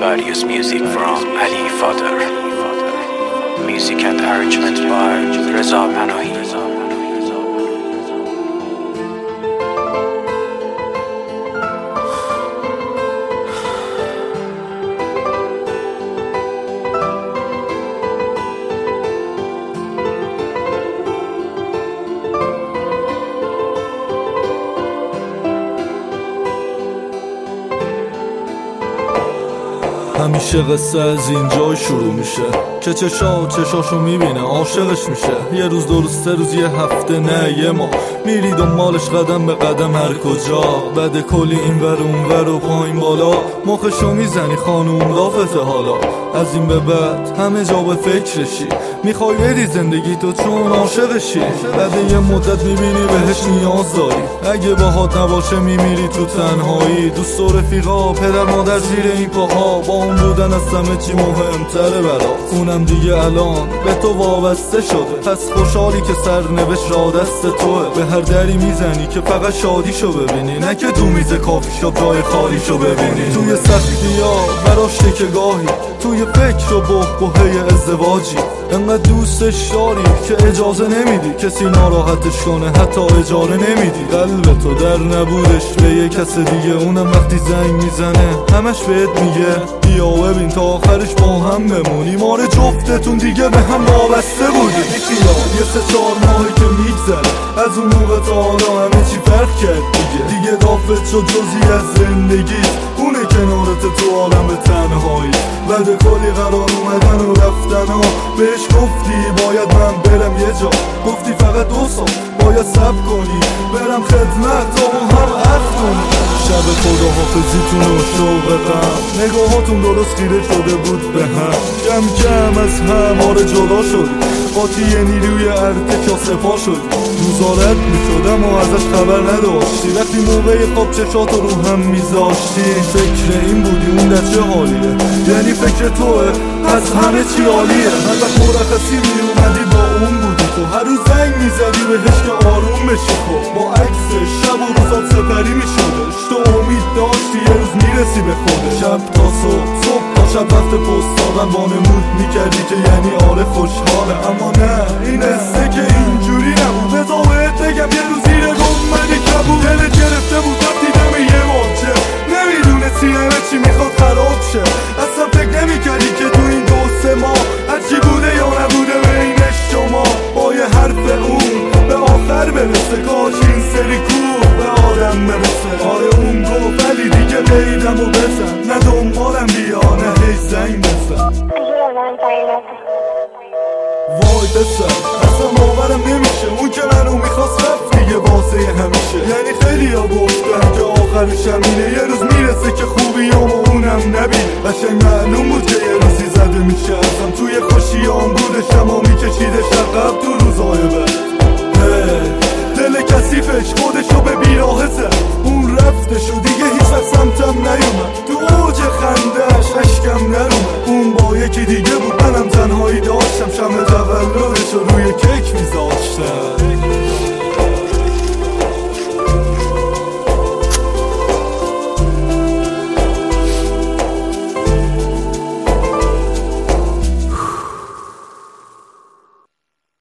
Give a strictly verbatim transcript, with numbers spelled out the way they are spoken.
Various music from Ali Father. Music and arrangement by Reza Panahi. همیشه قصه از اینجا شروع میشه که چشا چشاشو میبینه عاشقش میشه. یه روز دو روز سه روز یه هفته نه یه ماه میری دنبالش قدم به قدم هر کجا. بعد کلی این ور اون ور و پایین بالا مخشو میزنی خانوم رافته. حالا از این به بعد همه جا به فکرشی میخوای بری زندگی تو چون عاشقشی. بعد یه مدت میبینی بهش نیاز داری، اگه باهات نباشه میمیری تو تنهایی. دوست و رفیقا پدر مادر زیر این پاها با اون بودن از همه چی مهمتره برات. اونم دیگه الان به تو وابسته شده، پس خوشحالی که سرنوشت را دست توه. به هر دری میزنی که فقط شادیشو ببینی، نه که تو میز کافی شاپ جای خالیشو ببینی. توی سختی ها براش تکه‌گاهی، توی فکر و بحبوحه ازدواجی. انقدر دوستش داری که اجازه نمیدی کسی ناراحتش کنه، حتی اجاره نمیدی. قلب تو در نبودش به یه کس دیگه، اونم وقتی زنگ میزنه همش بهت میگه بیا ببین تا آخرش با هم بمونی. ماره جفتتون دیگه به هم وابسته بودی. بیا یه سه چهار ماهی که میگذره از اون موقع تا حالا همه چی فرق کرد دیگه. دیگه دافت شد جزی از زندگی، اونه کنارت تو عالم به تنهایی. بعد کلی قرار اومدن و رفتن ها بهش گفتی باید من برم یه جا، گفتی فقط دو سال باید صبر کنی برم خدمت تا هم عفت کنی. شب خداحافظیتون و شوق غم نگاهاتون درست خیره شده بود به هم. کم کم از هم آره جدا شدی، قاطی نیروی ارتکا سپا شدی. روزارت میشدم و ازش خبر نداشتی، وقتی موقع خواب چشاتو رو هم میذاشتی. فکر این بودی اون در چه حالیه، یعنی فکر توه پس همه چی عالیه. هر وقت مرخصی میومدی با اون بودی تو، هر روز زنگ میزدی بهش که آروم بشی. خب با عکسش شب و روزات سپری میشدش، تو امید داشتی یه روز میرسی به خودش. شب تا صبح صبح تا شب وقت پست دادن وانمود میکردی که یعنی آره خوشحاله. اما نه این قصه که اینجوری نبود. بذار بهت بگم یه روز زیر گمبد کبود دلت گرفته بود رفتی دم یه باغچه، نمیدونستی همه چی میخواد خراب شه. اصلا فکر نمیکردی که تو این دو سه ماه هرچی بوده یا نبوده بین شما با یه حرف اون به آخر برسه. کاش این سری کوه به آدم برسه. آره اون گفت ولی دیگه بیدم و بزن، نه دنبالم بیا نه هی زنگ بزن. وای بسر اصلا باورم نمیشه اون که منو میخواست رفت دیگه واسه همیشه. یعنی خیلی ها گفتن که آخرش همینه، یه روز میرسه که خوبیامو اونم نبینه. قشنگ معلوم بود که یه روزی زده میشه ازم، توی خوشیام بودش اما میکشیدش عقب تو روزای بعد. دل کثیفش خودشو به بیراه زد، اون رفتش و دیگه هیچ وقت سمتم نیومد. تو اوج خندش اشکم نرومد، اون با یکی دیگه بود منم تنهایی داشتم. شمع تولدش رو روی کیک میذاشتم.